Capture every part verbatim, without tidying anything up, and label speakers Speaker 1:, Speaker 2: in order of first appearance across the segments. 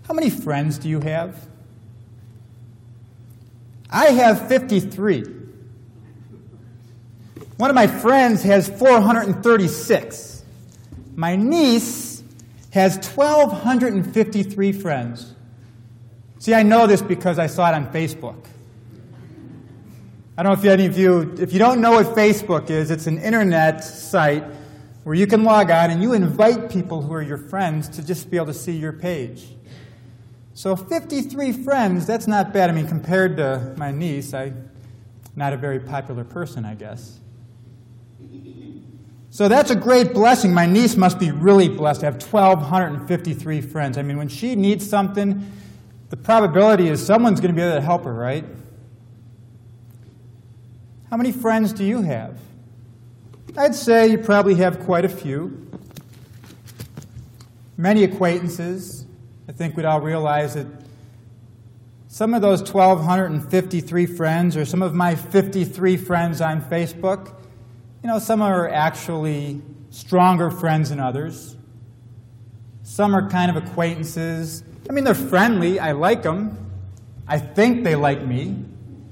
Speaker 1: How many friends do you have? I have fifty-three. One of my friends has four hundred thirty-six. My niece has one thousand two hundred fifty-three friends. See, I know this because I saw it on Facebook. I don't know if any of you, if you don't know what Facebook is, it's an internet site where you can log on and you invite people who are your friends to just be able to see your page. So fifty-three friends, that's not bad. I mean, compared to my niece, I'm not a very popular person, I guess. So that's a great blessing. My niece must be really blessed to have one thousand two hundred fifty-three friends. I mean, when she needs something, the probability is someone's going to be able to help her, right? How many friends do you have? I'd say you probably have quite a few. Many acquaintances. I think we'd all realize that some of those one thousand two hundred fifty-three friends, or some of my fifty-three friends on Facebook, you know, some are actually stronger friends than others. Some are kind of acquaintances. I mean, they're friendly. I like them. I think they like me.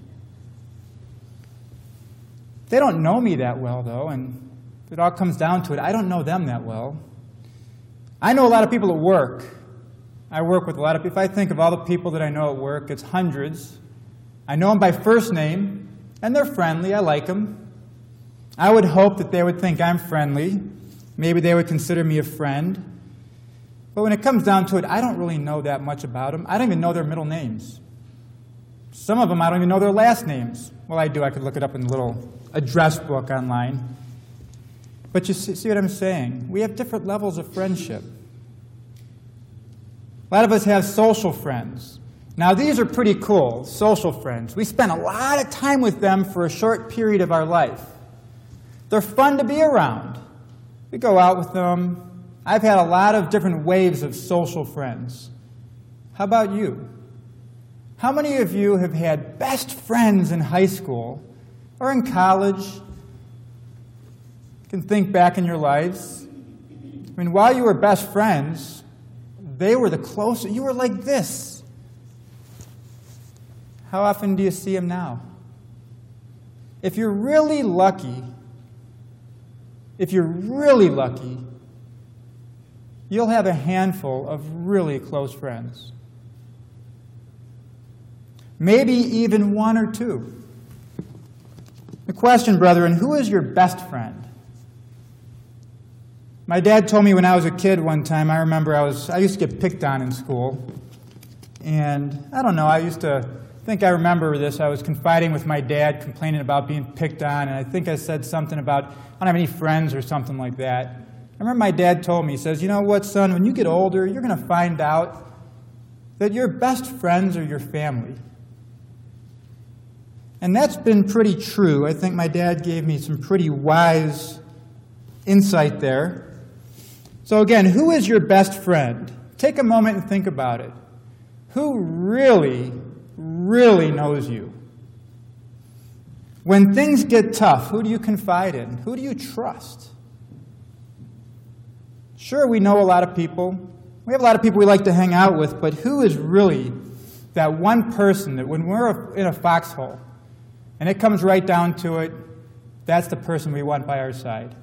Speaker 1: They don't know me that well, though, and if it all comes down to it, I don't know them that well. I know a lot of people at work. I work with a lot of people. If I think of all the people that I know at work, it's hundreds. I know them by first name, and they're friendly. I like them. I would hope that they would think I'm friendly. Maybe they would consider me a friend. But when it comes down to it, I don't really know that much about them. I don't even know their middle names. Some of them, I don't even know their last names. Well, I do. I could look it up in a little address book online. But you see, see what I'm saying? We have different levels of friendship. A lot of us have social friends. Now, these are pretty cool, social friends. We spend a lot of time with them for a short period of our life. They're fun to be around. We go out with them. I've had a lot of different waves of social friends. How about you? How many of you have had best friends in high school or in college? You can think back in your lives. I mean, while you were best friends, they were the closest. You were like this. How often do you see them now? If you're really lucky, if you're really lucky, you'll have a handful of really close friends. Maybe even one or two. The question, brethren, who is your best friend? My dad told me when I was a kid one time, I remember I was I used to get picked on in school. And I don't know, I used to I think I remember this. I was confiding with my dad, complaining about being picked on, and I think I said something about, I don't have any friends or something like that. I remember my dad told me, he says, you know what, son, when you get older, you're going to find out that your best friends are your family. And that's been pretty true. I think my dad gave me some pretty wise insight there. So again, who is your best friend? Take a moment and think about it. Who really, really knows you? When things get tough, who do you confide in? Who do you trust? Sure, we know a lot of people. We have a lot of people we like to hang out with, but who is really that one person that when we're in a foxhole and it comes right down to it, that's the person we want by our side?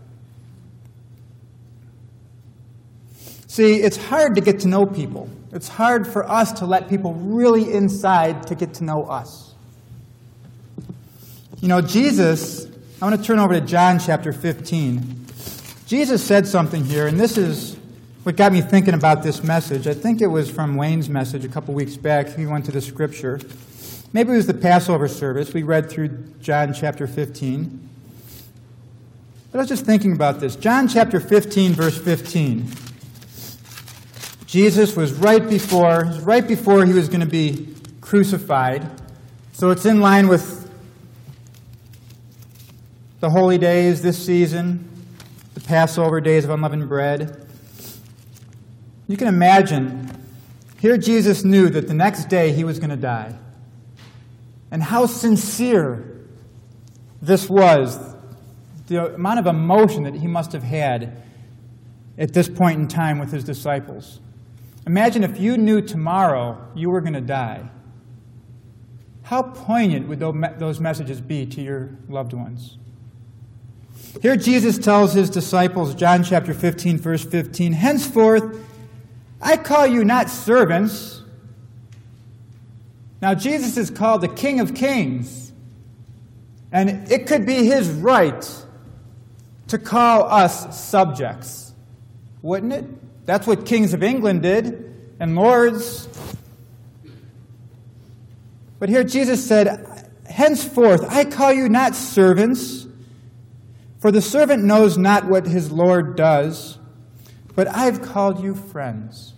Speaker 1: See, it's hard to get to know people. It's hard for us to let people really inside to get to know us. You know, Jesus, I want to turn over to John chapter fifteen. Jesus said something here, and this is what got me thinking about this message. I think it was from Wayne's message a couple weeks back. He went to the scripture. Maybe it was the Passover service. We read through John chapter fifteen. But I was just thinking about this. John chapter fifteen, verse fifteen. Jesus was right before, right before he was going to be crucified. So it's in line with the holy days this season, the Passover days of unleavened bread. You can imagine, here Jesus knew that the next day he was going to die. And how sincere this was, the amount of emotion that he must have had at this point in time with his disciples. Imagine if you knew tomorrow you were going to die. How poignant would those messages be to your loved ones? Here Jesus tells his disciples, John chapter fifteen, verse fifteen, "Henceforth I call you not servants." Now Jesus is called the King of Kings, and it could be his right to call us subjects, wouldn't it? That's what kings of England did, and lords. But here Jesus said, "Henceforth I call you not servants, for the servant knows not what his Lord does, but I've called you friends.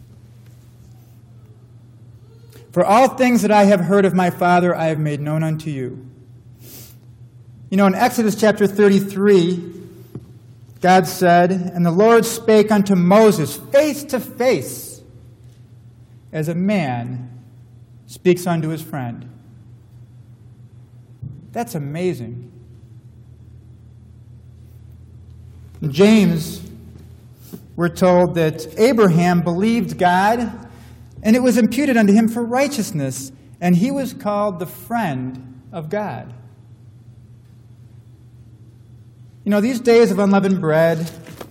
Speaker 1: For all things that I have heard of my Father I have made known unto you." You know, in Exodus chapter thirty-three, God said, "And the Lord spake unto Moses face to face, as a man speaks unto his friend." That's amazing. In James, we're told that Abraham believed God, and it was imputed unto him for righteousness, and he was called the friend of God. You know, these days of unleavened bread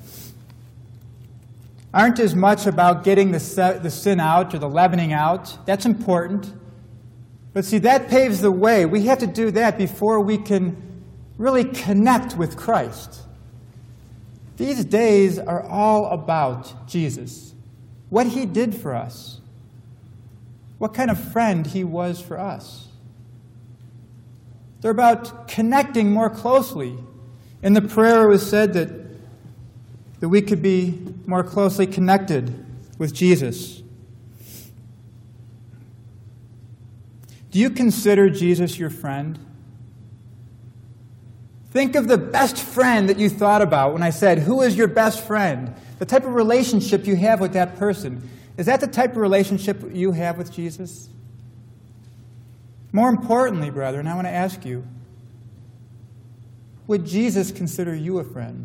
Speaker 1: aren't as much about getting the, the sin out or the leavening out. That's important. But see, that paves the way. We have to do that before we can really connect with Christ. These days are all about Jesus, what he did for us, what kind of friend he was for us. They're about connecting more closely. In the prayer, it was said that, that we could be more closely connected with Jesus. Do you consider Jesus your friend? Think of the best friend that you thought about when I said, who is your best friend? The type of relationship you have with that person. Is that the type of relationship you have with Jesus? More importantly, brethren, I want to ask you, would Jesus consider you a friend?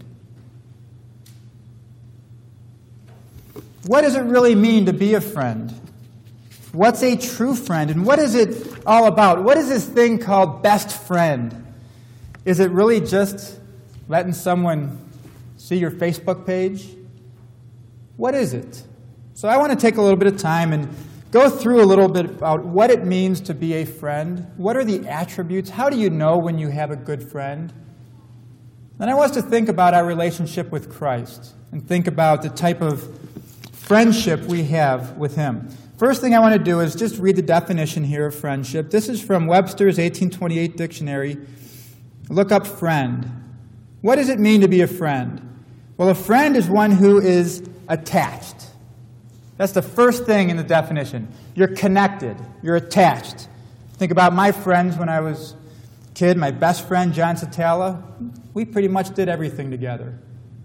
Speaker 1: What does it really mean to be a friend? What's a true friend? And what is it all about? What is this thing called best friend? Is it really just letting someone see your Facebook page? What is it? So I want to take a little bit of time and go through a little bit about what it means to be a friend. What are the attributes? How do you know when you have a good friend? Then I want us to think about our relationship with Christ and think about the type of friendship we have with him. First thing I want to do is just read the definition here of friendship. This is from Webster's eighteen twenty-eight dictionary. Look up friend. What does it mean to be a friend? Well, a friend is one who is attached. That's the first thing in the definition. You're connected. You're attached. Think about my friends when I was a kid. My best friend, John Satala. We pretty much did everything together.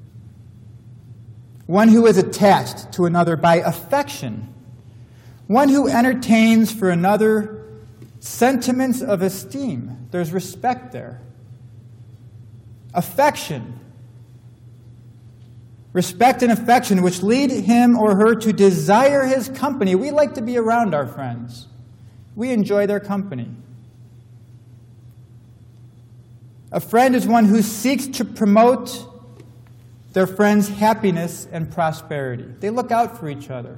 Speaker 1: One who is attached to another by affection. One who entertains for another sentiments of esteem. There's respect there. Affection. Respect and affection which lead him or her to desire his company. We like to be around our friends. We enjoy their company. A friend is one who seeks to promote their friend's happiness and prosperity. They look out for each other.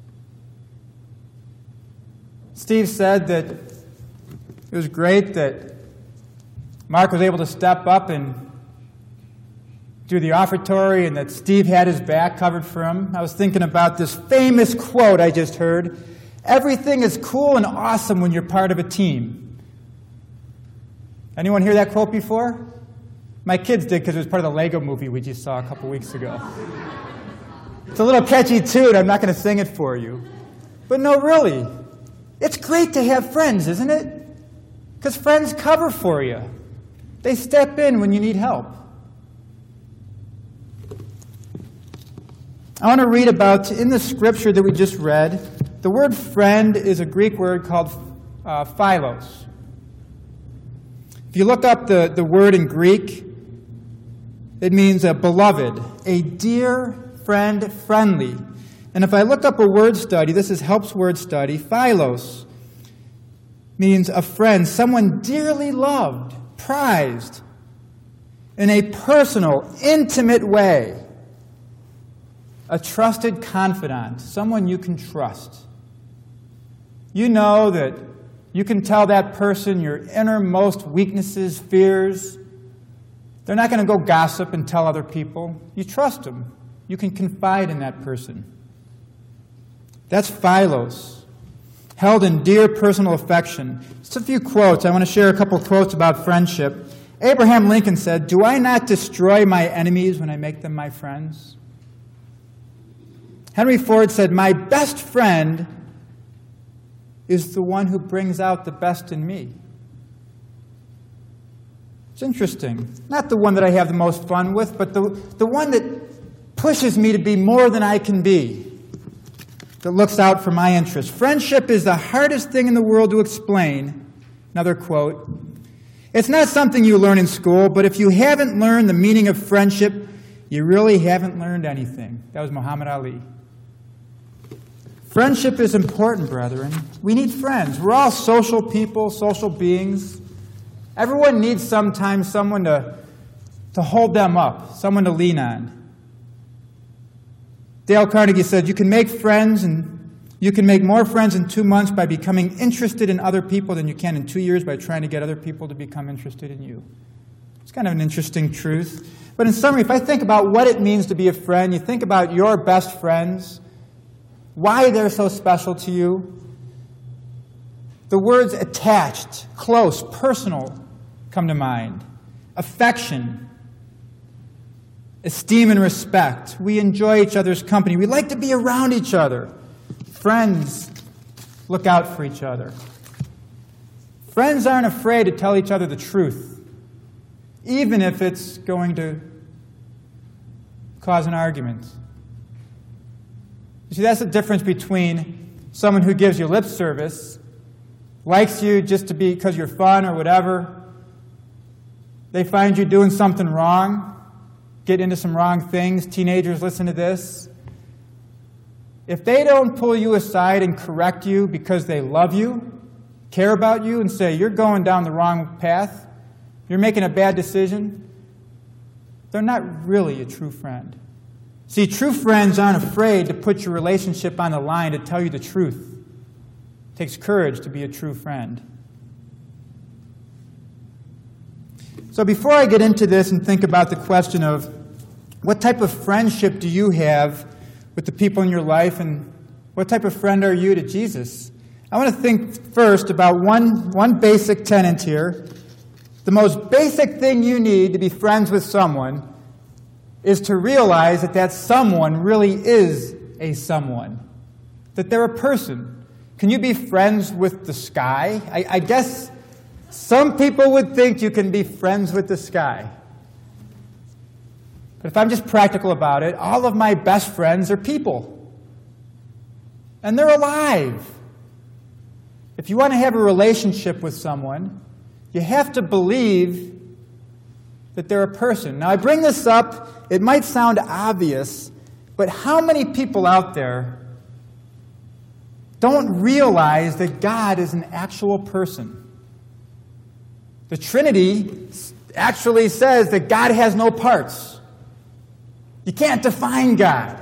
Speaker 1: Steve said that it was great that Mark was able to step up and do the offertory and that Steve had his back covered for him. I was thinking about this famous quote I just heard. Everything is cool and awesome when you're part of a team. Anyone hear that quote before? My kids did because it was part of the Lego movie we just saw a couple weeks ago. It's a little catchy tune. I'm not going to sing it for you. But no, really. It's great to have friends, isn't it? Because friends cover for you. They step in when you need help. I want to read about, in the scripture that we just read, the word friend is a Greek word called uh, philos. If you look up the, the word in Greek, it means a beloved, a dear friend, friendly. And if I look up a word study, this is Help's word study, philos means a friend, someone dearly loved, prized, in a personal, intimate way. A trusted confidant, someone you can trust. You know that you can tell that person your innermost weaknesses, fears. They're not going to go gossip and tell other people. You trust them. You can confide in that person. That's philos, held in dear personal affection. Just a few quotes. I want to share a couple quotes about friendship. Abraham Lincoln said, "Do I not destroy my enemies when I make them my friends?" Henry Ford said, "My best friend is the one who brings out the best in me." It's interesting. Not the one that I have the most fun with, but the, the one that pushes me to be more than I can be, that looks out for my interests. Friendship is the hardest thing in the world to explain. Another quote. It's not something you learn in school, but if you haven't learned the meaning of friendship, you really haven't learned anything. That was Muhammad Ali. Friendship is important, brethren. We need friends. We're all social people, social beings. Everyone needs sometimes someone to, to hold them up, someone to lean on. Dale Carnegie said, you can make friends and you can make more friends in two months by becoming interested in other people than you can in two years by trying to get other people to become interested in you. It's kind of an interesting truth. But in summary, if I think about what it means to be a friend, you think about your best friends, why they're so special to you. The words attached, close, personal come to mind. Affection, esteem and respect. We enjoy each other's company. We like to be around each other. Friends look out for each other. Friends aren't afraid to tell each other the truth, even if it's going to cause an argument. You see, that's the difference between someone who gives you lip service, likes you just to be because you're fun or whatever. They find you doing something wrong, get into some wrong things. Teenagers, listen to this. If they don't pull you aside and correct you because they love you, care about you, and say, you're going down the wrong path, you're making a bad decision, they're not really a true friend. See, true friends aren't afraid to put your relationship on the line to tell you the truth. It takes courage to be a true friend. So before I get into this and think about the question of what type of friendship do you have with the people in your life, and what type of friend are you to Jesus? I want to think first about one, one basic tenet here. The most basic thing you need to be friends with someone is to realize that that someone really is a someone, that they're a person. Can you be friends with the sky? I, I guess some people would think you can be friends with the sky. But if I'm just practical about it, all of my best friends are people. And they're alive. If you want to have a relationship with someone, you have to believe that they're a person. Now, I bring this up, it might sound obvious, but how many people out there don't realize that God is an actual person? The Trinity actually says that God has no parts. You can't define God.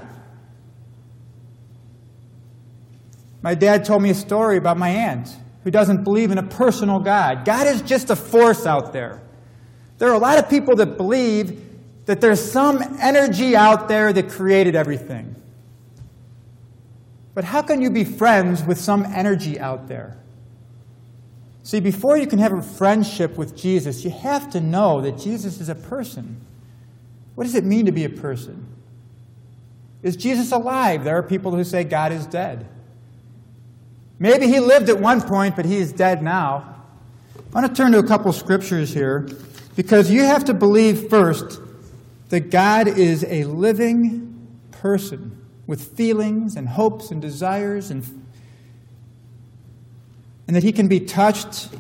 Speaker 1: My dad told me a story about my aunt who doesn't believe in a personal God. God is just a force out there. There are a lot of people that believe that there's some energy out there that created everything. But how can you be friends with some energy out there? See, before you can have a friendship with Jesus, you have to know that Jesus is a person. What does it mean to be a person? Is Jesus alive? There are people who say God is dead. Maybe he lived at one point, but he is dead now. I want to turn to a couple scriptures here, because you have to believe first that God is a living person with feelings and hopes and desires, and, and that he can be touched.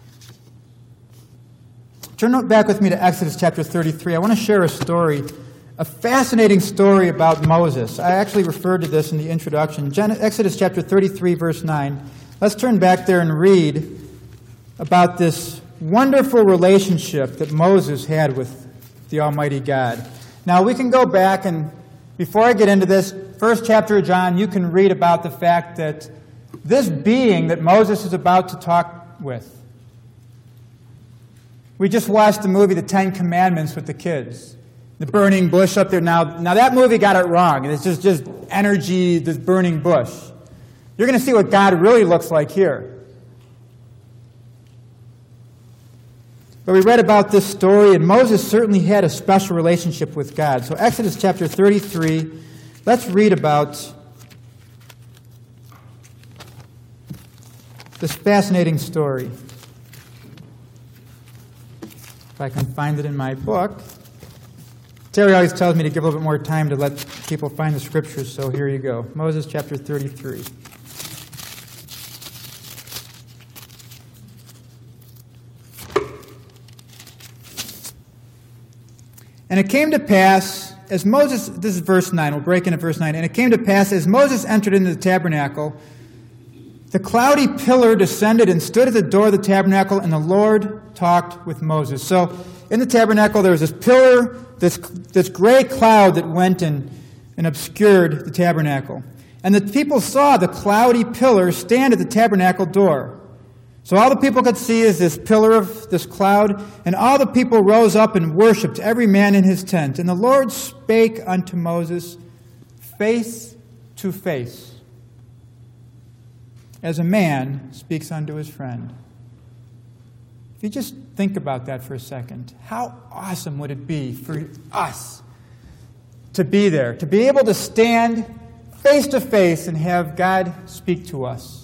Speaker 1: Turn back with me to Exodus chapter thirty-three. I want to share a story a fascinating story about Moses. I actually referred to this in the introduction. Gen- Exodus chapter thirty-three, verse nine. Let's turn back there and read about this wonderful relationship that Moses had with the Almighty God. Now, we can go back, and before I get into this, first chapter of John, you can read about the fact that this being that Moses is about to talk with. We just watched the movie The Ten Commandments with the kids. The burning bush up there. Now, now that movie got it wrong. It's just, just energy, this burning bush. You're going to see what God really looks like here. But we read about this story, and Moses certainly had a special relationship with God. So Exodus chapter thirty-three, let's read about this fascinating story. If I can find it in my book. Terry always tells me to give a little bit more time to let people find the scriptures, so here you go. Moses chapter thirty-three. And it came to pass, as Moses, this is verse nine, we'll break into verse nine. And it came to pass, as Moses entered into the tabernacle, the cloudy pillar descended and stood at the door of the tabernacle, and the Lord talked with Moses. So in the tabernacle there was this pillar, this, this gray cloud that went and, and obscured the tabernacle. And the people saw the cloudy pillar stand at the tabernacle door. So all the people could see is this pillar of this cloud, and all the people rose up and worshipped, every man in his tent. And the Lord spake unto Moses face to face, as a man speaks unto his friend. If you just think about that for a second, how awesome would it be for us to be there, to be able to stand face to face and have God speak to us?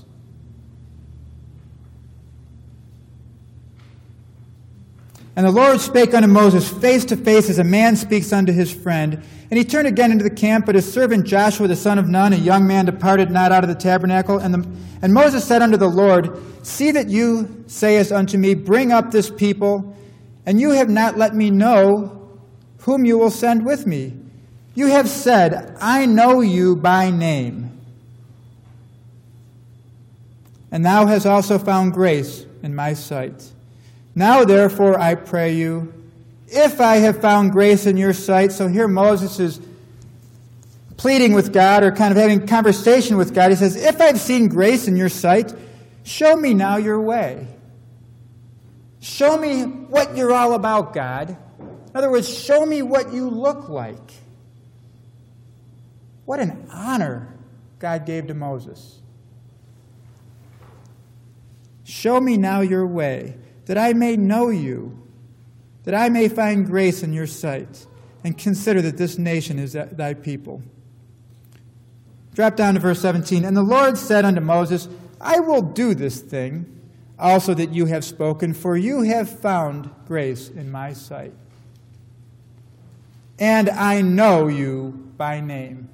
Speaker 1: And the Lord spake unto Moses face to face as a man speaks unto his friend. And he turned again into the camp, but his servant Joshua the son of Nun, a young man, departed not out of the tabernacle. And, the, and Moses said unto the Lord, See that you sayest unto me, Bring up this people, and you have not let me know whom you will send with me. You have said, I know you by name. And thou hast also found grace in my sight. Now, therefore, I pray you, if I have found grace in your sight. So here Moses is pleading with God, or kind of having conversation with God. He says, if I've seen grace in your sight, show me now your way. Show me what you're all about, God. In other words, show me what you look like. What an honor God gave to Moses. Show me now your way, that I may know you, that I may find grace in your sight, and consider that this nation is thy people. Drop down to verse seventeen. And the Lord said unto Moses, I will do this thing also that you have spoken, for you have found grace in my sight. And I know you by name.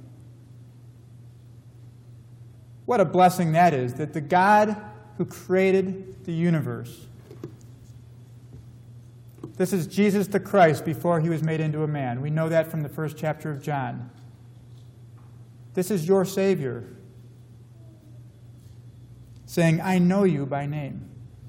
Speaker 1: What a blessing that is, that the God who created the universe, this is Jesus the Christ before he was made into a man. We know that from the first chapter of John. This is your Savior, saying, I know you by name.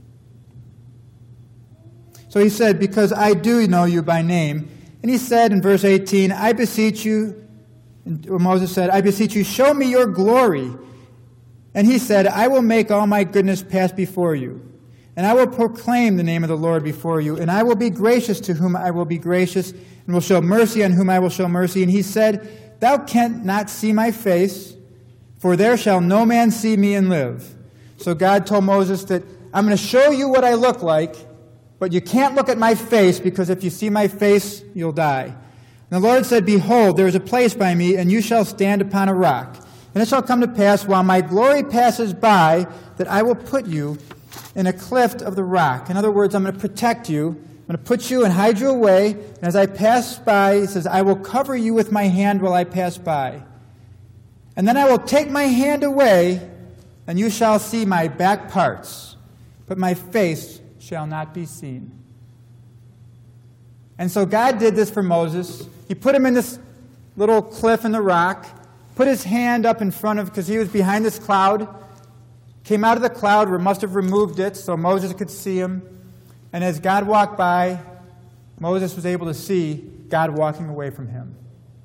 Speaker 1: So he said, because I do know you by name. And he said in verse eighteen, I beseech you, or Moses said, I beseech you, show me your glory. And he said, I will make all my goodness pass before you. And I will proclaim the name of the Lord before you. And I will be gracious to whom I will be gracious, and will show mercy on whom I will show mercy. And he said, Thou canst not see my face, for there shall no man see me and live. So God told Moses that I'm going to show you what I look like, but you can't look at my face, because if you see my face, you'll die. And the Lord said, Behold, there is a place by me, and you shall stand upon a rock. And it shall come to pass, while my glory passes by, that I will put you in a cleft of the rock. In other words, I'm going to protect you. I'm going to put you and hide you away. And as I pass by, he says, I will cover you with my hand while I pass by. And then I will take my hand away, and you shall see my back parts, but my face shall not be seen. And so God did this for Moses. he put him in this little cliff in the rock, put his hand up in front of, because he was behind this cloud, came out of the cloud, or must have removed it so Moses could see him. And as God walked by, Moses was able to see God walking away from him.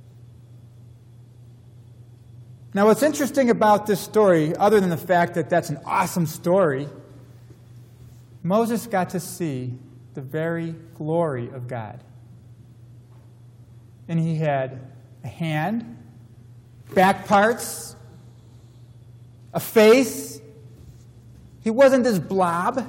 Speaker 1: Now, what's interesting about this story, other than the fact that that's an awesome story, Moses got to see the very glory of God. And he had a hand, back parts, a face. He wasn't this blob.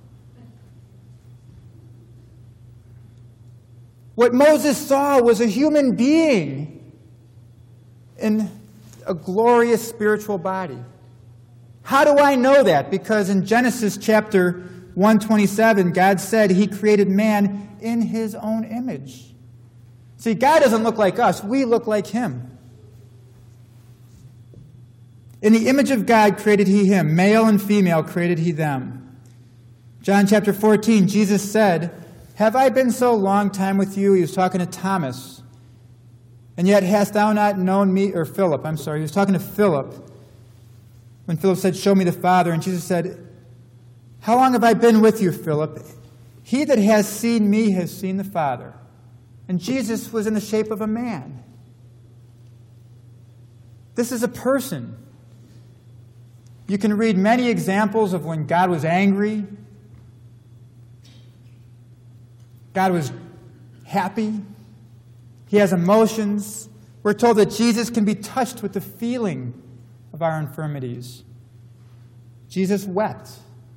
Speaker 1: What Moses saw was a human being in a glorious spiritual body. How do I know that? Because in Genesis chapter one twenty-seven, God said he created man in his own image. See, God doesn't look like us. We look like him. In the image of God created he him. Male and female created he them. John chapter fourteen, Jesus said, "Have I been so long time with you?" He was talking to Thomas. "And yet hast thou not known me," or Philip, I'm sorry. He was talking to Philip. When Philip said, "Show me the Father." And Jesus said, "How long have I been with you, Philip? He that has seen me has seen the Father." And Jesus was in the shape of a man. This is a person. You can read many examples of when God was angry, God was happy. He has emotions. We're told that Jesus can be touched with the feeling of our infirmities. Jesus wept.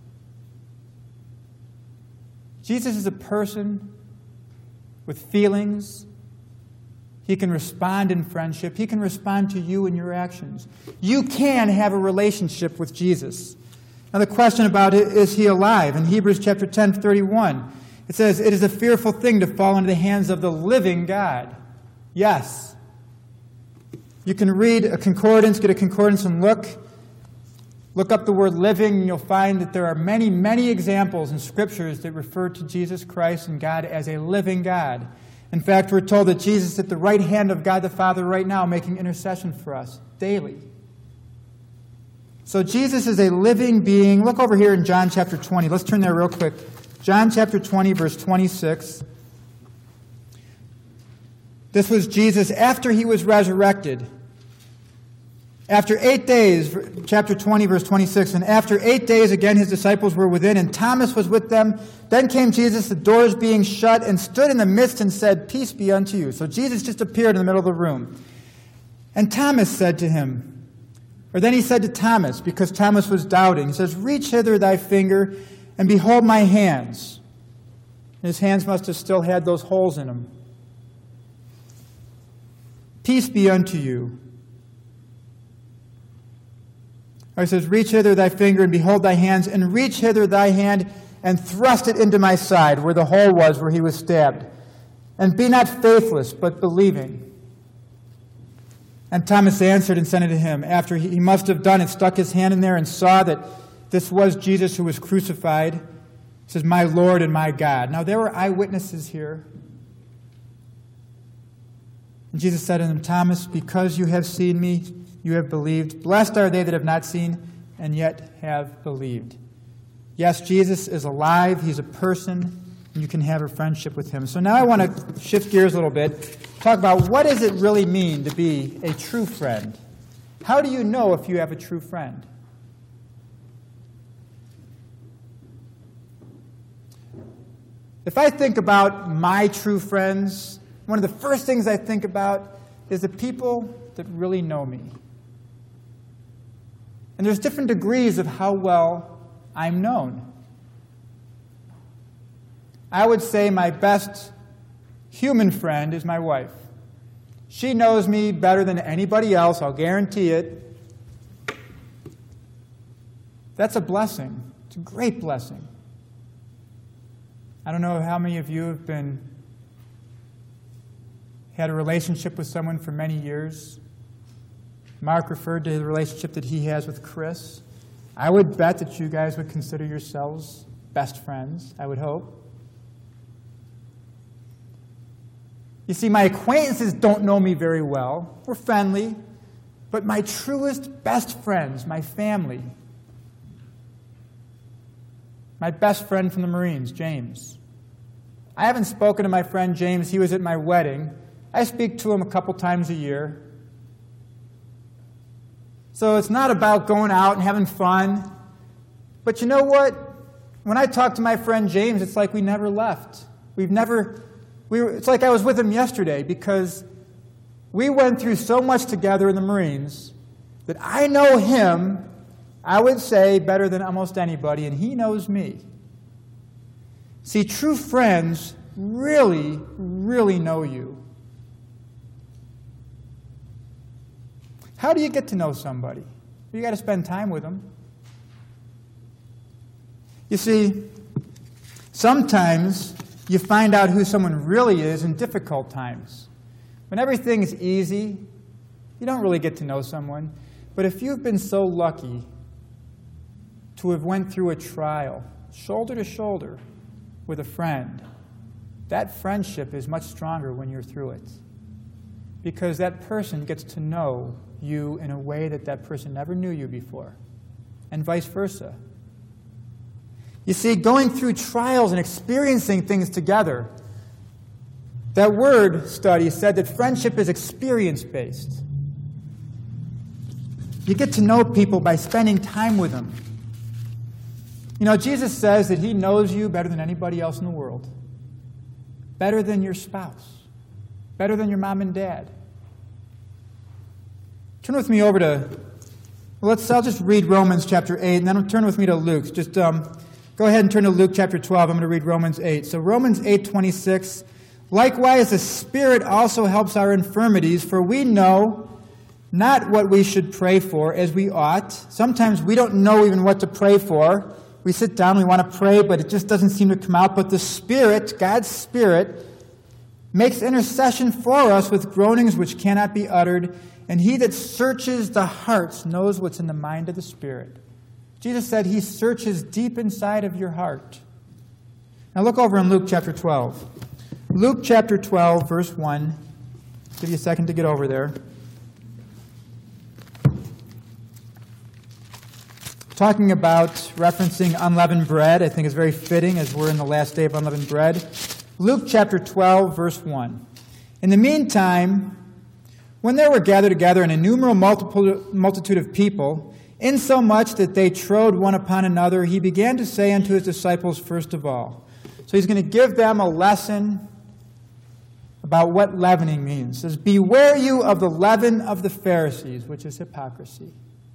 Speaker 1: Jesus is a person with feelings. He can respond in friendship. He can respond to you in your actions. You can have a relationship with Jesus. Now the question about it, is he alive? In Hebrews chapter ten, thirty-one, it says, "It is a fearful thing to fall into the hands of the living God." Yes. You can read a concordance, get a concordance and look. Look up the word living, and you'll find that there are many, many examples in Scriptures that refer to Jesus Christ and God as a living God. In fact, we're told that Jesus is at the right hand of God the Father right now, making intercession for us daily. So Jesus is a living being. Look over here in John chapter twenty. Let's turn there real quick. John chapter twenty, verse twenty-six. This was Jesus after he was resurrected. After eight days, chapter twenty, verse twenty-six, "And after eight days, again his disciples were within, and Thomas was with them. Then came Jesus, the doors being shut, and stood in the midst and said, 'Peace be unto you.'" So Jesus just appeared in the middle of the room. "And Thomas said to him," or then he said to Thomas, because Thomas was doubting, he says, "Reach hither thy finger, and behold my hands." His hands must have still had those holes in them. "Peace be unto you." Or he says, "Reach hither thy finger, and behold thy hands, and reach hither thy hand, and thrust it into my side," where the hole was where he was stabbed. "And be not faithless, but believing." And Thomas answered and said unto him, after he must have done it, stuck his hand in there and saw that this was Jesus who was crucified. He says, "My Lord and my God." Now there were eyewitnesses here. And Jesus said unto him, "Thomas, because you have seen me, you have believed. Blessed are they that have not seen and yet have believed." Yes, Jesus is alive. He's a person, and you can have a friendship with him. So now I want to shift gears a little bit, talk about what does it really mean to be a true friend? How do you know if you have a true friend? If I think about my true friends, one of the first things I think about is the people that really know me. And there's different degrees of how well I'm known. I would say my best human friend is my wife. She knows me better than anybody else, I'll guarantee it. That's a blessing. It's a great blessing. I don't know how many of you have been had a relationship with someone for many years. Mark referred to the relationship that he has with Chris. I would bet that you guys would consider yourselves best friends, I would hope. You see, my acquaintances don't know me very well. We're friendly. But my truest, best friends, my family, my best friend from the Marines, James. I haven't spoken to my friend James. He was at my wedding. I speak to him a couple times a year. So it's not about going out and having fun. But you know what? When I talk to my friend James, it's like we never left. We've never, we were, it's like I was with him yesterday, because we went through so much together in the Marines that I know him, I would say, better than almost anybody, and he knows me. See, true friends really, really know you. How do you get to know somebody? You got to spend time with them. You see, sometimes you find out who someone really is in difficult times. When everything is easy, you don't really get to know someone. But if you've been so lucky to have went through a trial, shoulder to shoulder, with a friend, that friendship is much stronger when you're through it. Because that person gets to know you in a way that that person never knew you before, and vice versa. You see, going through trials and experiencing things together, that word study said that friendship is experience-based. You get to know people by spending time with them. You know, Jesus says that he knows you better than anybody else in the world. Better than your spouse. Better than your mom and dad. Turn with me over to, well, let's, I'll just read Romans chapter eight, and then turn with me to Luke. Just um, go ahead and turn to Luke chapter twelve. I'm going to read Romans eight. So Romans eight twenty-six, likewise the Spirit also helps our infirmities, for we know not what we should pray for as we ought. Sometimes we don't know even what to pray for. We sit down, we want to pray, but it just doesn't seem to come out. But the Spirit, God's Spirit, makes intercession for us with groanings which cannot be uttered. And he that searches the hearts knows what's in the mind of the Spirit. Jesus said he searches deep inside of your heart. Now look over in Luke chapter twelve. Luke chapter twelve, verse one. Give you a second to get over there. Talking about referencing unleavened bread, I think is very fitting as we're in the last day of unleavened bread. Luke chapter twelve, verse one. In the meantime, when there were gathered together an innumerable multitude of people, insomuch that they trode one upon another, he began to say unto his disciples first of all. So he's going to give them a lesson about what leavening means. He says, beware you of the leaven of the Pharisees, which is hypocrisy.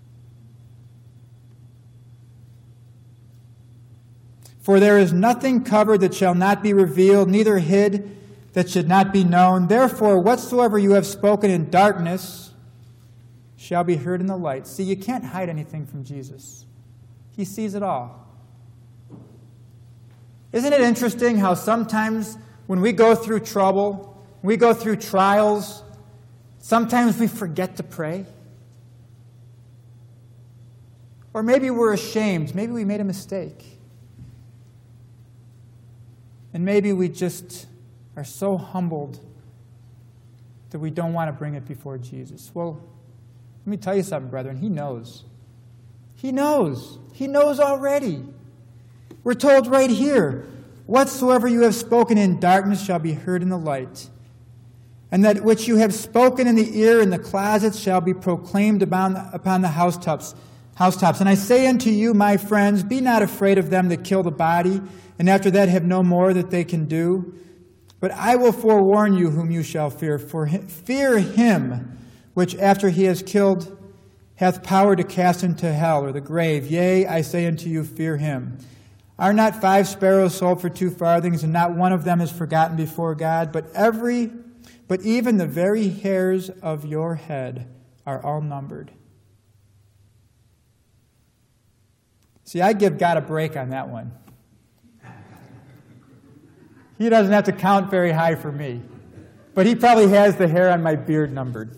Speaker 1: For there is nothing covered that shall not be revealed, neither hid that should not be known. Therefore, whatsoever you have spoken in darkness shall be heard in the light. See, you can't hide anything from Jesus. He sees it all. Isn't it interesting how sometimes when we go through trouble, we go through trials, sometimes we forget to pray? Or maybe we're ashamed. Maybe we made a mistake. And maybe we just are so humbled that we don't want to bring it before Jesus. Well, let me tell you something, brethren. He knows. He knows. He knows already. We're told right here, whatsoever you have spoken in darkness shall be heard in the light. And that which you have spoken in the ear in the closets shall be proclaimed upon, upon the housetops. housetops. And I say unto you, my friends, be not afraid of them that kill the body, and after that have no more that they can do. But I will forewarn you whom you shall fear. For fear him which after he has killed hath power to cast into hell or the grave. Yea, I say unto you, fear him. Are not five sparrows sold for two farthings, and not one of them is forgotten before God? But every, but even the very hairs of your head are all numbered. See, I give God a break on that one. He doesn't have to count very high for me. But he probably has the hair on my beard numbered.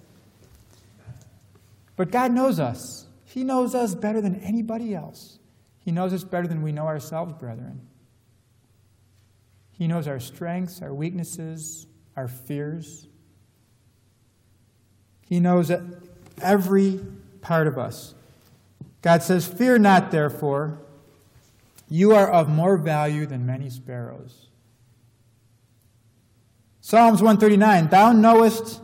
Speaker 1: But God knows us. He knows us better than anybody else. He knows us better than we know ourselves, brethren. He knows our strengths, our weaknesses, our fears. He knows every part of us. God says, "Fear not, therefore. You are of more value than many sparrows." Psalms one thirty-nine, "Thou knowest,"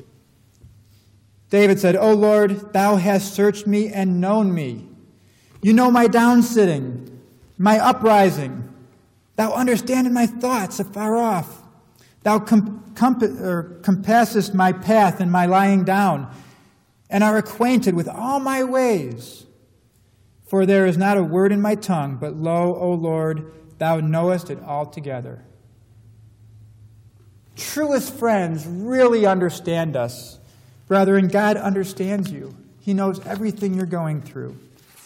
Speaker 1: David said, "O Lord, thou hast searched me and known me. You know my downsitting, my uprising. Thou understandest my thoughts afar off. Thou com- comp- or compassest my path and my lying down, and are acquainted with all my ways. For there is not a word in my tongue, but lo, O Lord, thou knowest it altogether." Truest friends really understand us. Brethren, God understands you. He knows everything you're going through.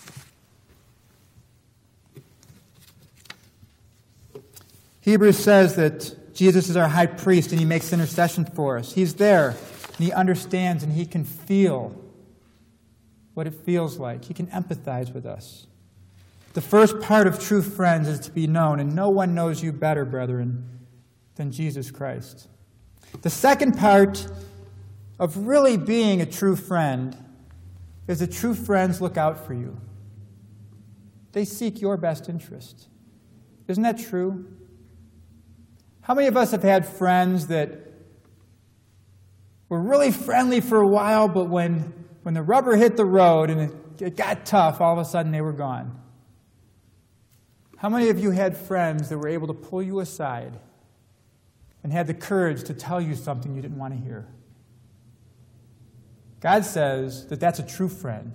Speaker 1: Hebrews says that Jesus is our high priest and he makes intercession for us. He's there and he understands and he can feel what it feels like. He can empathize with us. The first part of true friends is to be known, and no one knows you better, brethren, than Jesus Christ. The second part of really being a true friend is that true friends look out for you. They seek your best interest. Isn't that true? How many of us have had friends that were really friendly for a while, but when, when the rubber hit the road and it, it got tough, all of a sudden they were gone? How many of you had friends that were able to pull you aside and had the courage to tell you something you didn't want to hear? God says that that's a true friend.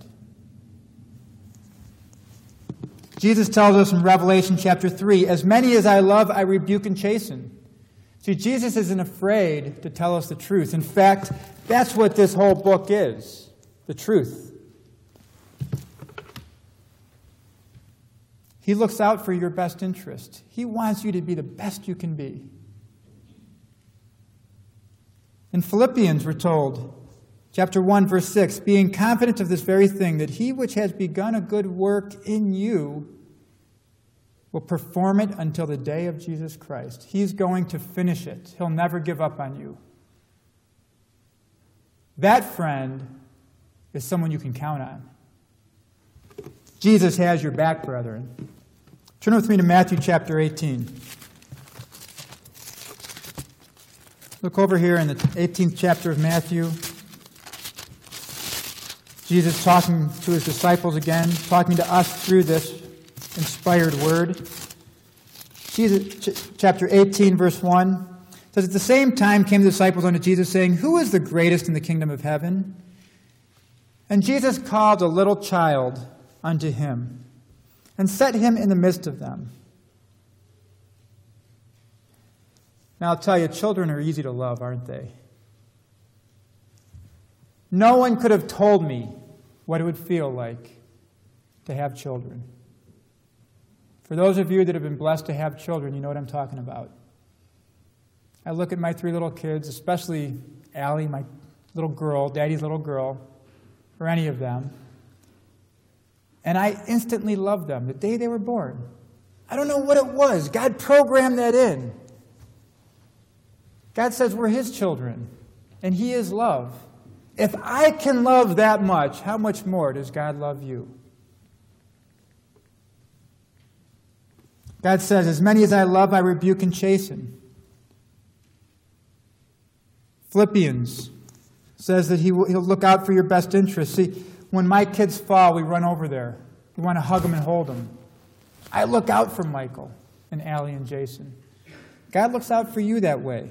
Speaker 1: Jesus tells us in Revelation chapter three, "As many as I love, I rebuke and chasten." See, Jesus isn't afraid to tell us the truth. In fact, that's what this whole book is, the truth. He looks out for your best interest. He wants you to be the best you can be. In Philippians, we're told, chapter one, verse six, "Being confident of this very thing, that he which has begun a good work in you will perform it until the day of Jesus Christ." He's going to finish it. He'll never give up on you. That friend is someone you can count on. Jesus has your back, brethren. Turn with me to Matthew chapter eighteen. Look over here in the eighteenth chapter of Matthew. Jesus talking to his disciples again, talking to us through this inspired word. Jesus, chapter eighteen, verse one, says, "At the same time came the disciples unto Jesus, saying, Who is the greatest in the kingdom of heaven? And Jesus called a little child unto him, and set him in the midst of them." Now I'll tell you, children are easy to love, aren't they? No one could have told me what it would feel like to have children. For those of you that have been blessed to have children, you know what I'm talking about. I look at my three little kids, especially Allie, my little girl, Daddy's little girl, or any of them, and I instantly love them the day they were born. I don't know what it was. God programmed that in. God says we're his children, and he is love. If I can love that much, how much more does God love you? God says, "As many as I love, I rebuke and chasten." Philippians says that he will, he'll look out for your best interest. See, when my kids fall, we run over there. We want to hug them and hold them. I look out for Michael and Allie and Jason. God looks out for you that way.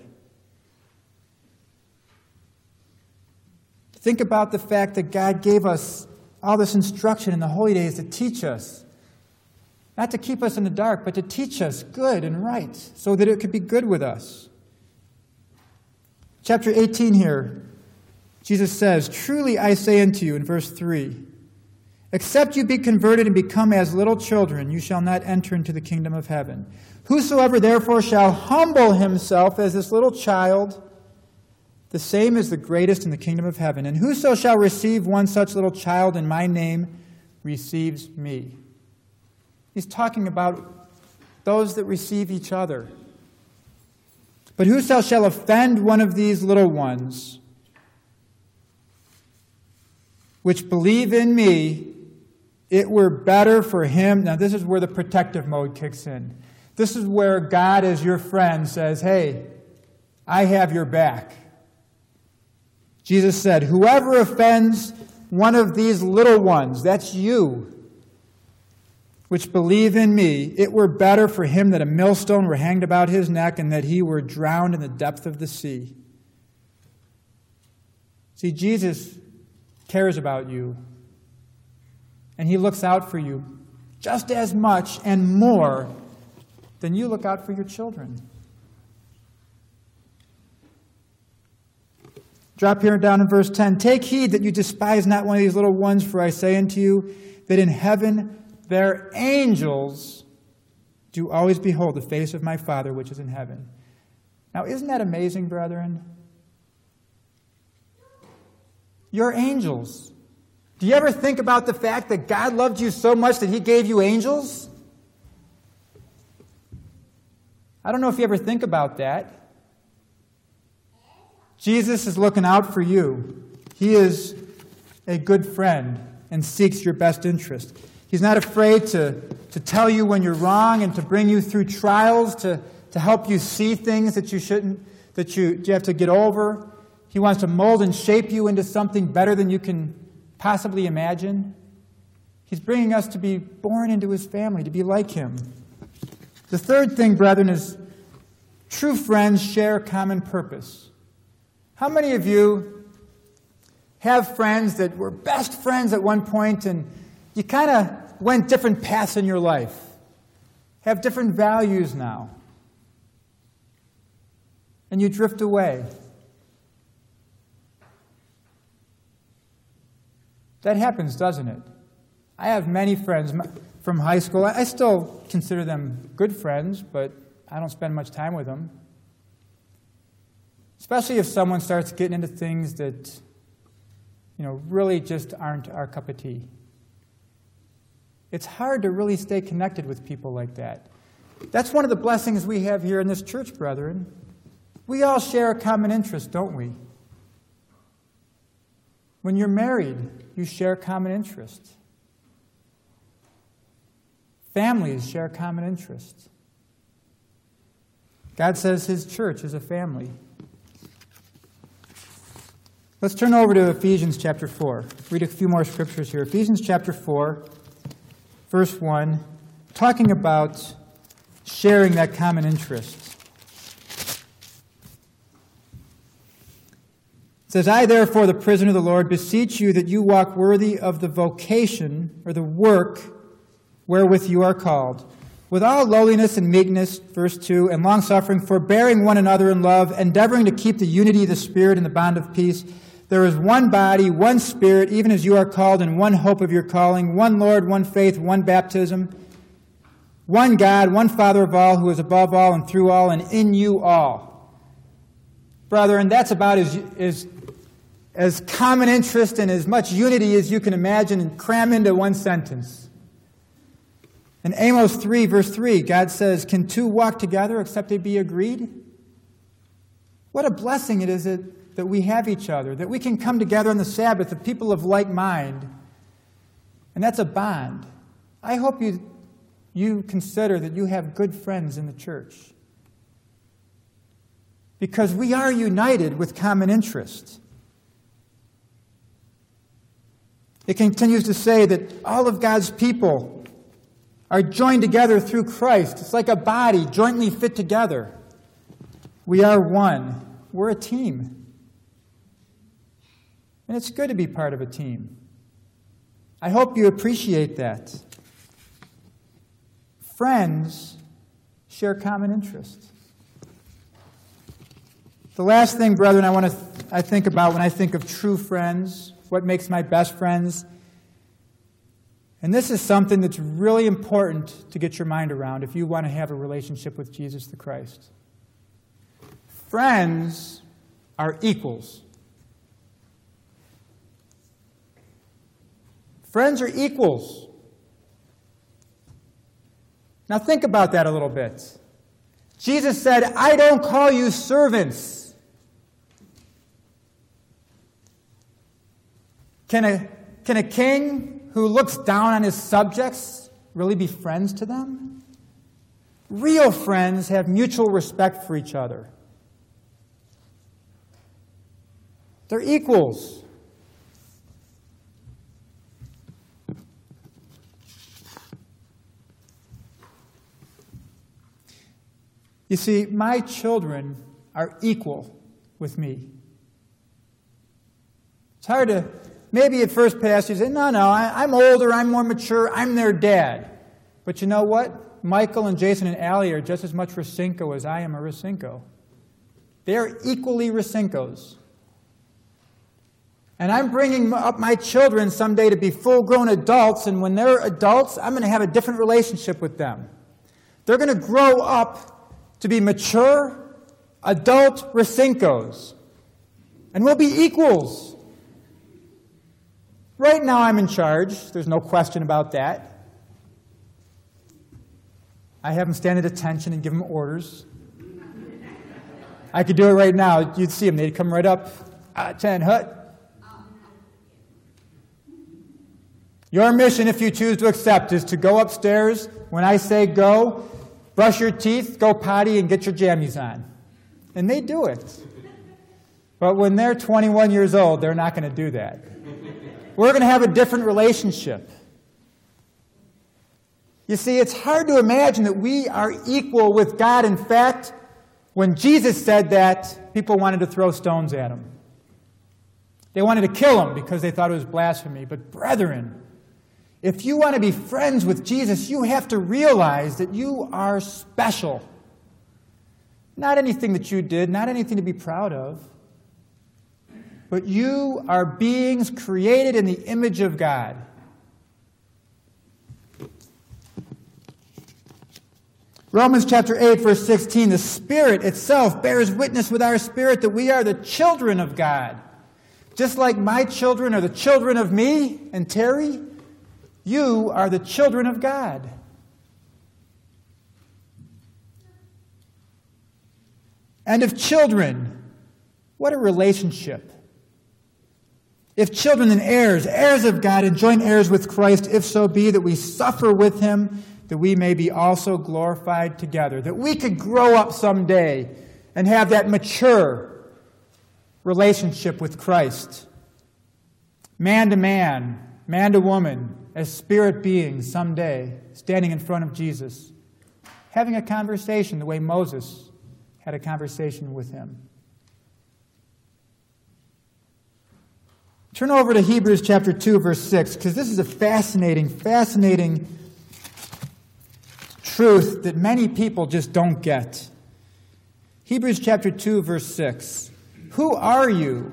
Speaker 1: Think about the fact that God gave us all this instruction in the holy days to teach us. Not to keep us in the dark, but to teach us good and right, so that it could be good with us. Chapter eighteen here, Jesus says, "Truly I say unto you," in verse three, "except you be converted and become as little children, you shall not enter into the kingdom of heaven. Whosoever therefore shall humble himself as this little child, the same is the greatest in the kingdom of heaven. And whoso shall receive one such little child in my name receives me." He's talking about those that receive each other. But whoso shall offend one of these little ones, which believe in me, it were better for him. Now this is where the protective mode kicks in. This is where God as your friend says, hey, I have your back. Jesus said, whoever offends one of these little ones, that's you, which believe in me, it were better for him that a millstone were hanged about his neck and that he were drowned in the depth of the sea. See, Jesus cares about you, and he looks out for you just as much and more than you look out for your children. Drop here down in verse ten. Take heed that you despise not one of these little ones, for I say unto you that in heaven their angels do always behold the face of my Father which is in heaven. Now, isn't that amazing, brethren? Your angels. Do you ever think about the fact that God loved you so much that he gave you angels? I don't know if you ever think about that. Jesus is looking out for you. He is a good friend and seeks your best interest. He's not afraid to, to tell you when you're wrong and to bring you through trials, to, to help you see things that you shouldn't, that you, you have to get over. He wants to mold and shape you into something better than you can possibly imagine. He's bringing us to be born into his family, to be like him. The third thing, brethren, is true friends share common purpose. How many of you have friends that were best friends at one point and you kind of went different paths in your life, have different values now, and you drift away? That happens, doesn't it? I have many friends from high school. I still consider them good friends, but I don't spend much time with them. Especially if someone starts getting into things that, you know, really just aren't our cup of tea. It's hard to really stay connected with people like that. That's one of the blessings we have here in this church, brethren. We all share a common interest, don't we? When you're married, you share a common interest. Families share a common interest. God says his church is a family. Let's turn over to Ephesians chapter four. Read a few more scriptures here. Ephesians chapter four, verse one, talking about sharing that common interest. It says, I therefore, the prisoner of the Lord, beseech you that you walk worthy of the vocation or the work wherewith you are called, with all lowliness and meekness, verse two, and longsuffering, forbearing one another in love, endeavoring to keep the unity of the Spirit in the bond of peace. There is one body, one Spirit, even as you are called, in one hope of your calling, one Lord, one faith, one baptism, one God, one Father of all, who is above all and through all and in you all. Brethren, that's about as, as, as common interest and as much unity as you can imagine and cram into one sentence. In Amos three, verse three, God says, can two walk together except they be agreed? What a blessing it is that, that we have each other, that we can come together on the Sabbath, the people of like mind. And that's a bond. I hope you, you consider that you have good friends in the church. Because we are united with common interest. It continues to say that all of God's people are joined together through Christ. It's like a body jointly fit together. We are one. We're a team. And it's good to be part of a team. I hope you appreciate that. Friends share common interests. The last thing, brethren, I want to th- I think about when I think of true friends, what makes my best friends. And this is something that's really important to get your mind around if you want to have a relationship with Jesus the Christ. Friends are equals. Friends are equals. Now think about that a little bit. Jesus said, I don't call you servants. Can a, can a king who looks down on his subjects really be friends to them? Real friends have mutual respect for each other. They're equals. You see, my children are equal with me. It's hard to, maybe at first pass you say, no, no, I, I'm older, I'm more mature, I'm their dad. But you know what? Michael and Jason and Allie are just as much Racinko as I am a Racinko. They're equally Racinkos. And I'm bringing up my children someday to be full-grown adults, and when they're adults, I'm going to have a different relationship with them. They're going to grow up to be mature, adult Racinkos. And we'll be equals. Right now I'm in charge. There's no question about that. I have them stand at attention and give them orders. I could do it right now. You'd see them. They'd come right up. Ah, ten, hut. Your mission, if you choose to accept, is to go upstairs. When I say go, brush your teeth, go potty, and get your jammies on. And they do it. But when they're twenty-one years old, they're not going to do that. We're going to have a different relationship. You see, it's hard to imagine that we are equal with God. In fact, when Jesus said that, people wanted to throw stones at him. They wanted to kill him because they thought it was blasphemy. But brethren, if you want to be friends with Jesus, you have to realize that you are special. Not anything that you did, not anything to be proud of, but you are beings created in the image of God. Romans chapter eight, verse sixteen, the Spirit itself bears witness with our spirit that we are the children of God. Just like my children are the children of me and Terry, you are the children of God. And if children, what a relationship. If children and heirs, heirs of God, and joint heirs with Christ, if so be that we suffer with him, that we may be also glorified together. That we could grow up someday and have that mature relationship with Christ. Man to man, man to woman, as spirit beings someday, standing in front of Jesus, having a conversation the way Moses had a conversation with him. Turn over to Hebrews chapter two, verse six, because this is a fascinating, fascinating truth that many people just don't get. Hebrews chapter two, verse six. Who are you?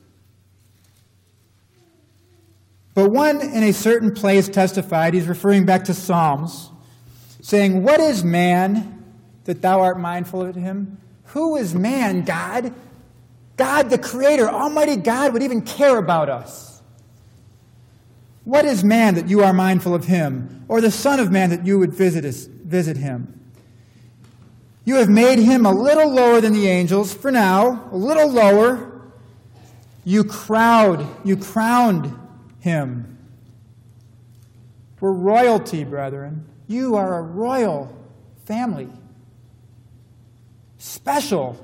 Speaker 1: But one in a certain place testified, he's referring back to Psalms, saying, what is man that thou art mindful of him? Who is man, God? God, the Creator, Almighty God, would even care about us. What is man that you are mindful of him? Or the Son of Man that you would visit us, visit him? You have made him a little lower than the angels, for now, a little lower. You crowned, you crowned him. We're royalty, brethren. You are a royal family. Special.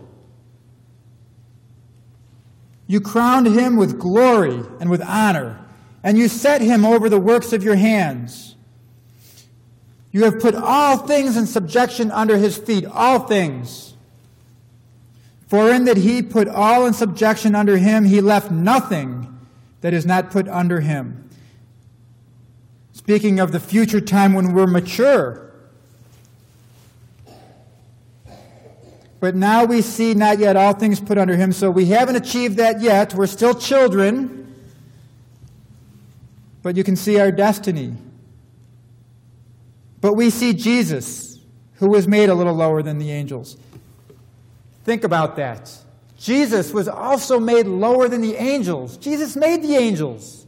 Speaker 1: You crowned him with glory and with honor, and you set him over the works of your hands. You have put all things in subjection under his feet, all things. For in that he put all in subjection under him, he left nothing that is not put under him. Speaking of the future time when we're mature. But now we see not yet all things put under him, so we haven't achieved that yet. We're still children. But you can see our destiny. But we see Jesus, who was made a little lower than the angels. Think about that. Jesus was also made lower than the angels. Jesus made the angels.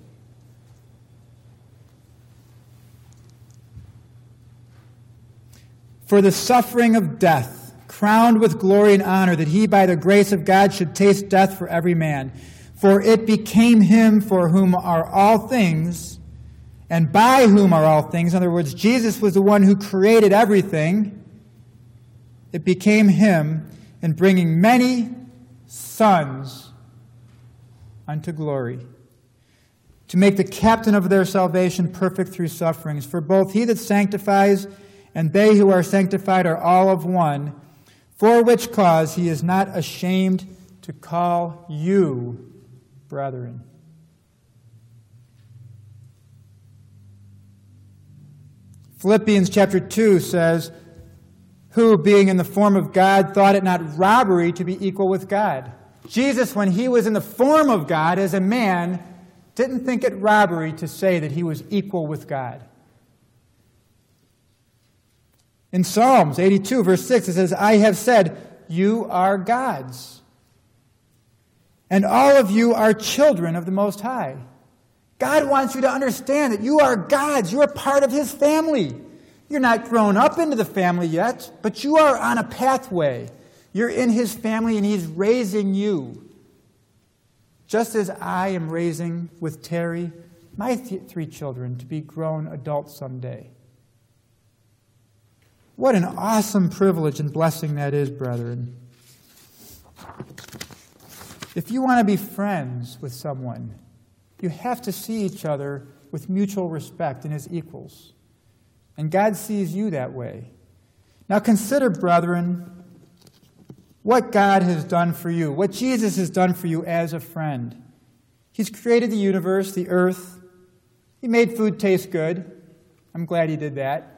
Speaker 1: For the suffering of death, crowned with glory and honor, that he by the grace of God should taste death for every man. For it became him for whom are all things, and by whom are all things. In other words, Jesus was the one who created everything. It became him in bringing many sons unto glory, to make the captain of their salvation perfect through sufferings. For both he that sanctifies and they who are sanctified are all of one, for which cause he is not ashamed to call you brethren. Philippians chapter two says, who, being in the form of God, thought it not robbery to be equal with God. Jesus, when he was in the form of God as a man, didn't think it robbery to say that he was equal with God. In Psalms eighty-two, verse six, it says, I have said, you are gods, and all of you are children of the Most High. God wants you to understand that you are gods. You are part of his family. You're not grown up into the family yet, but you are on a pathway. You're in his family, and he's raising you. Just as I am raising with Terry my th- three children to be grown adults someday. What an awesome privilege and blessing that is, brethren. If you want to be friends with someone, you have to see each other with mutual respect and as equals. And God sees you that way. Now consider, brethren, what God has done for you, what Jesus has done for you as a friend. He's created the universe, the earth. He made food taste good. I'm glad he did that.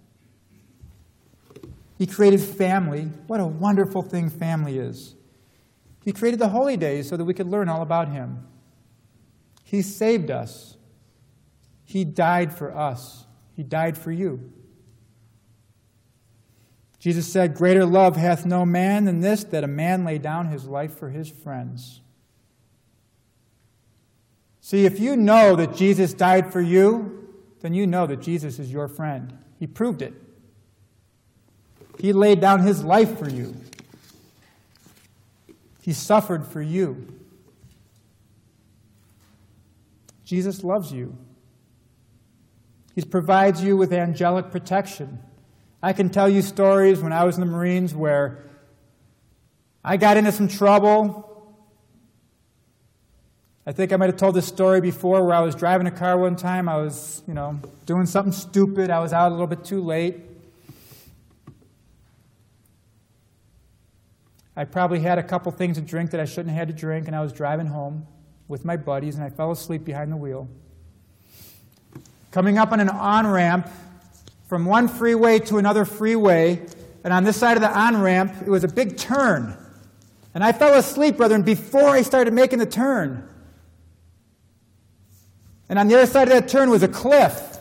Speaker 1: He created family. What a wonderful thing family is. He created the holy days so that we could learn all about him. He saved us. He died for us. He died for you. Jesus said, greater love hath no man than this, that a man lay down his life for his friends. See, if you know that Jesus died for you, then you know that Jesus is your friend. He proved it. He laid down his life for you. He suffered for you. Jesus loves you. He provides you with angelic protection. I can tell you stories when I was in the Marines where I got into some trouble. I think I might have told this story before where I was driving a car one time. I was, you know, doing something stupid. I was out a little bit too late. I probably had a couple things to drink that I shouldn't have had to drink, and I was driving home with my buddies, and I fell asleep behind the wheel. Coming up on an on-ramp from one freeway to another freeway, and on this side of the on-ramp, it was a big turn. And I fell asleep, brethren, before I started making the turn. And on the other side of that turn was a cliff.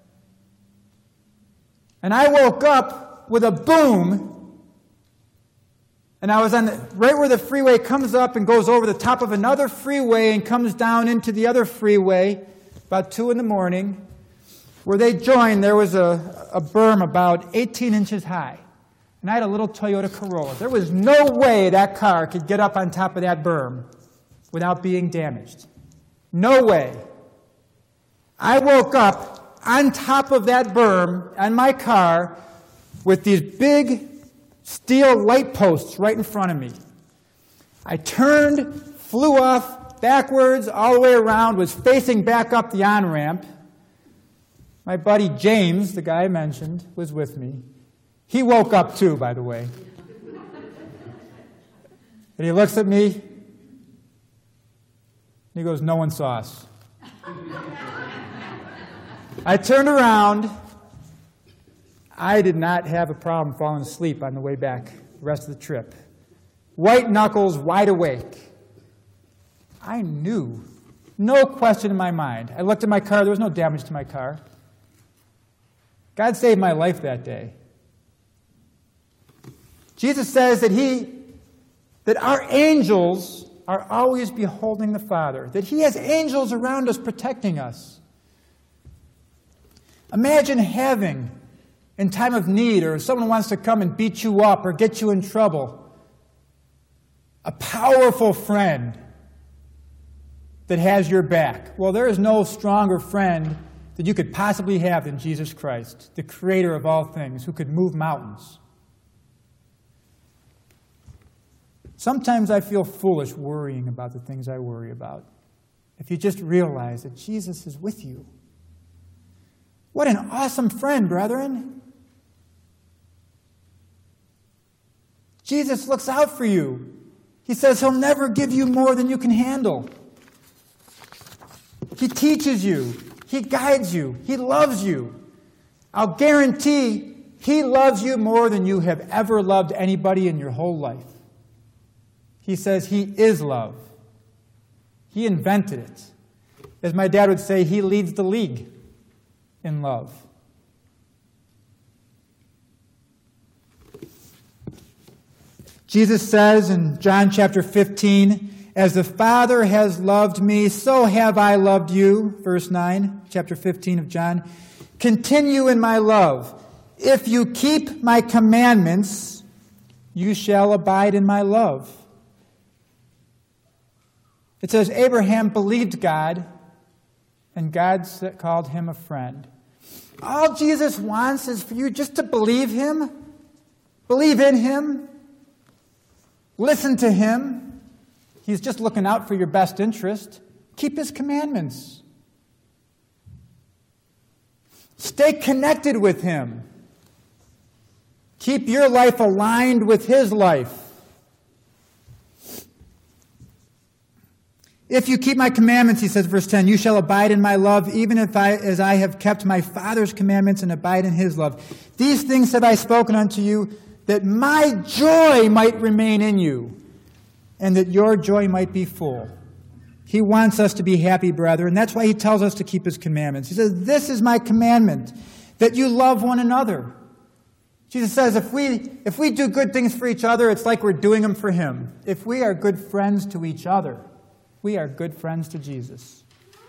Speaker 1: And I woke up with a boom. And I was on the, right where the freeway comes up and goes over the top of another freeway and comes down into the other freeway about two in the morning. Where they joined, there was a, a berm about eighteen inches high. And I had a little Toyota Corolla. There was no way that car could get up on top of that berm without being damaged. No way. I woke up on top of that berm on my car with these big steel light posts right in front of me. I turned, flew off backwards, all the way around, was facing back up the on-ramp. My buddy James, the guy I mentioned, was with me. He woke up too, by the way. And he looks at me, and he goes, "No one saw us." I turned around. I did not have a problem falling asleep on the way back the rest of the trip. White knuckles, wide awake. I knew, no question in my mind. I looked at my car. There was no damage to my car. God saved my life that day. Jesus says that he, that our angels are always beholding the Father, that he has angels around us protecting us. Imagine having in time of need, or if someone wants to come and beat you up or get you in trouble. A powerful friend that has your back. Well, there is no stronger friend that you could possibly have than Jesus Christ, the creator of all things, who could move mountains. Sometimes I feel foolish worrying about the things I worry about. If you just realize that Jesus is with you. What an awesome friend, brethren. Jesus looks out for you. He says he'll never give you more than you can handle. He teaches you. He guides you. He loves you. I'll guarantee he loves you more than you have ever loved anybody in your whole life. He says he is love. He invented it. As my dad would say, he leads the league in love. Jesus says in John chapter fifteen, as the Father has loved me, so have I loved you. Verse nine, chapter fifteen of John. Continue in my love. If you keep my commandments, you shall abide in my love. It says Abraham believed God, and God called him a friend. All Jesus wants is for you just to believe him, believe in him, listen to him. He's just looking out for your best interest. Keep his commandments. Stay connected with him. Keep your life aligned with his life. If you keep my commandments, he says, verse ten, you shall abide in my love, even if I, as I have kept my Father's commandments and abide in his love. These things have I spoken unto you, that my joy might remain in you, and that your joy might be full. He wants us to be happy, brethren. That's why he tells us to keep his commandments. He says, this is my commandment, that you love one another. Jesus says, if we, if we do good things for each other, it's like we're doing them for him. If we are good friends to each other, we are good friends to Jesus.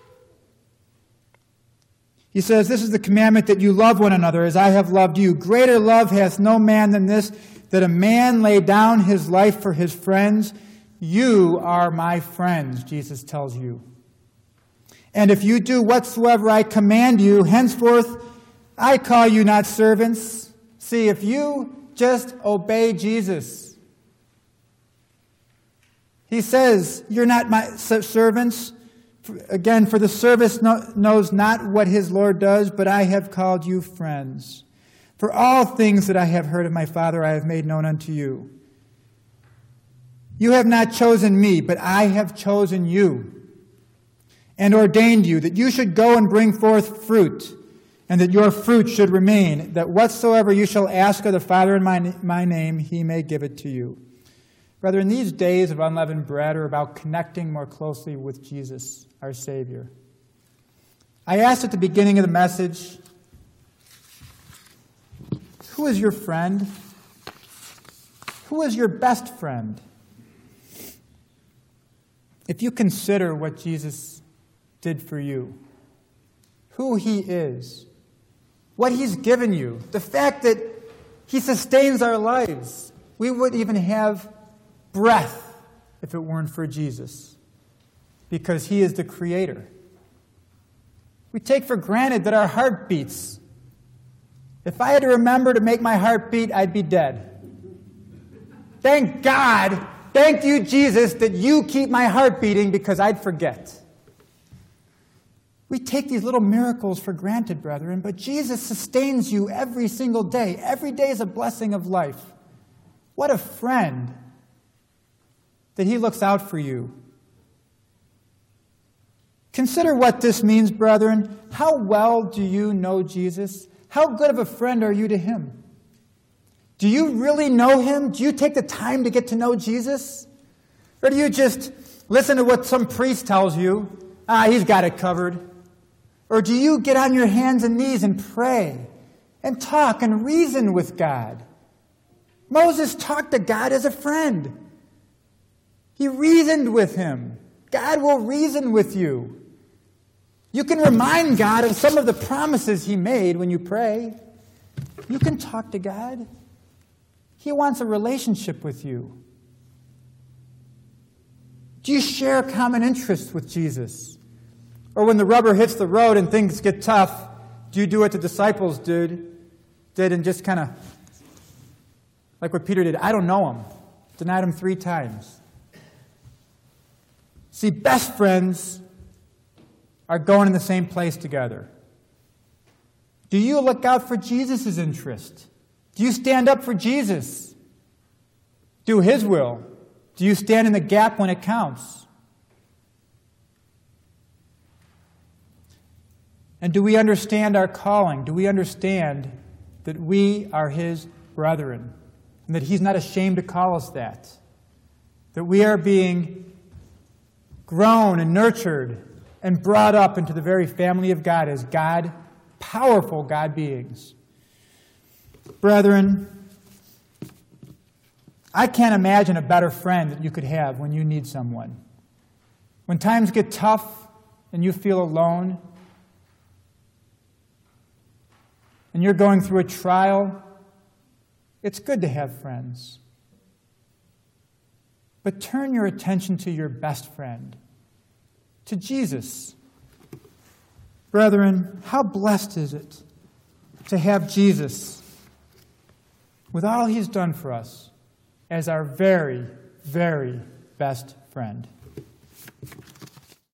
Speaker 1: He says, this is the commandment, that you love one another as I have loved you. Greater love hath no man than this, that a man lay down his life for his friends. You are my friends, Jesus tells you. And if you do whatsoever I command you, henceforth I call you not servants. See, if you just obey Jesus, he says, you're not my servants. Again, for the servant knows not what his Lord does, but I have called you friends. For all things that I have heard of my Father I have made known unto you. You have not chosen me, but I have chosen you, and ordained you, that you should go and bring forth fruit, and that your fruit should remain, that whatsoever you shall ask of the Father in my, my name, he may give it to you. Brethren, these days of unleavened bread are about connecting more closely with Jesus, our Savior. I asked at the beginning of the message, who is your friend? Who is your best friend? If you consider what Jesus did for you, who he is, what he's given you, the fact that he sustains our lives, we wouldn't even have breath if it weren't for Jesus, because he is the creator. We take for granted that our heart beats. If I had to remember to make my heart beat, I'd be dead. Thank God, thank you, Jesus, that you keep my heart beating, because I'd forget. We take these little miracles for granted, brethren, but Jesus sustains you every single day. Every day is a blessing of life. What a friend that he looks out for you. Consider what this means, brethren. How well do you know Jesus? How good of a friend are you to him? Do you really know him? Do you take the time to get to know Jesus? Or do you just listen to what some priest tells you? Ah, he's got it covered. Or do you get on your hands and knees and pray and talk and reason with God? Moses talked to God as a friend. He reasoned with him. God will reason with you. You can remind God of some of the promises he made when you pray. You can talk to God. He wants a relationship with you. Do you share common interests with Jesus? Or when the rubber hits the road and things get tough, do you do what the disciples did, did and just kind of, like what Peter did, I don't know him, denied him three times. See, best friends are going in the same place together. Do you look out for Jesus' interest? Do you stand up for Jesus? Do His will? Do you stand in the gap when it counts? And do we understand our calling? Do we understand that we are His brethren? And that He's not ashamed to call us that? That we are being grown and nurtured and brought up into the very family of God as God, powerful God beings. Brethren, I can't imagine a better friend that you could have when you need someone. When times get tough and you feel alone, and you're going through a trial, it's good to have friends. But turn your attention to your best friend, to Jesus. Brethren, how blessed is it to have Jesus, with all He's done for us, as our very, very best friend.